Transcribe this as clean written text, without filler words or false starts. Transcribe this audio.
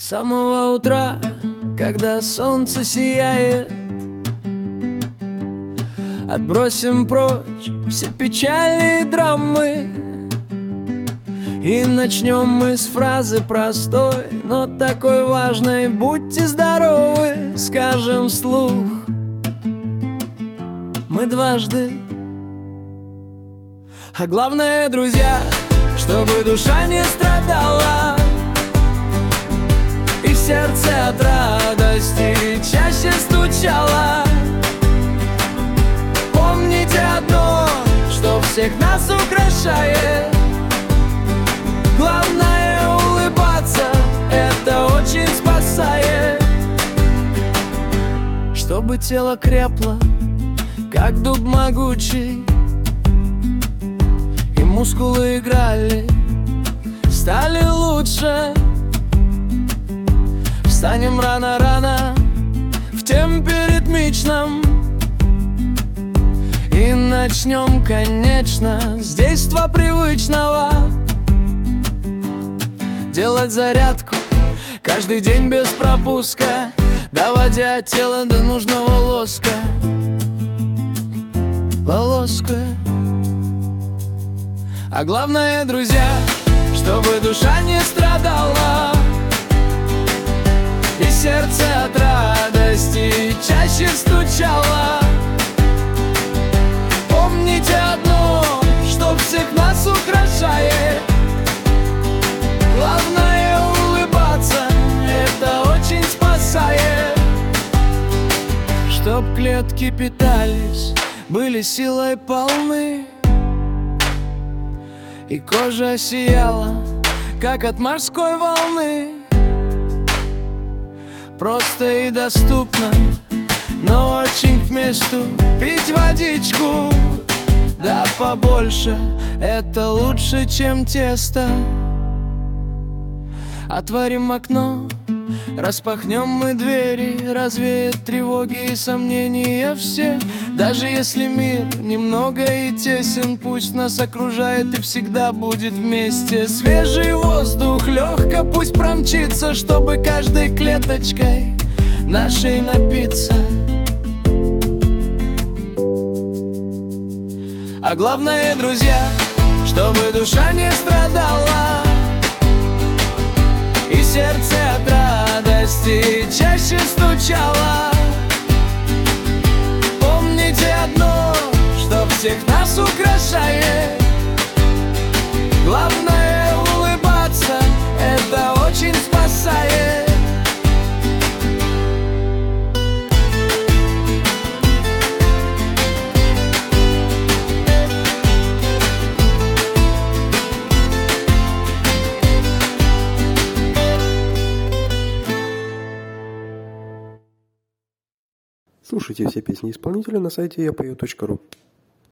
самого утра, когда солнце сияет, отбросим прочь все печали и драмы, и начнем мы с фразы простой, но такой важной: будьте здоровы, скажем вслух мы дважды. А главное, друзья, чтобы душа не страдала, и в сердце от радости чаще стучало. Помните одно, что всех нас украшает: главное улыбаться, это очень спасает. Чтобы тело крепло, как дуб могучий, и мускулы играли, стали лучше. Встанем рано-рано в темпе ритмичном и начнем, конечно, с действа привычного. Делать зарядку каждый день без пропуска, доводя тело до нужного лоска. Полоска. А главное, друзья, чтобы душа не страдала, и сердце от радости чаще стучало. Помните одно, что всех нас украшает: главное улыбаться, это очень спасает. Чтоб клетки питались, были силой полны, и кожа сияла, как от морской волны. Просто и доступно, но очень к месту пить водичку, да побольше, это лучше, чем тесто. Отворим окно, распахнем мы двери, развеет тревоги и сомнения все. Даже если мир немного и тесен, пусть нас окружает и всегда будет вместе. Свежий воздух легко пусть промчится, чтобы каждой клеточкой нашей напиться. А главное, друзья, чтобы душа не страдала, и сердце от радости чаще стучало. Помните одно, что всех нас украшает: главное улыбаться, это очень спасает. Слушайте все песни исполнителя на сайте yapою.ru.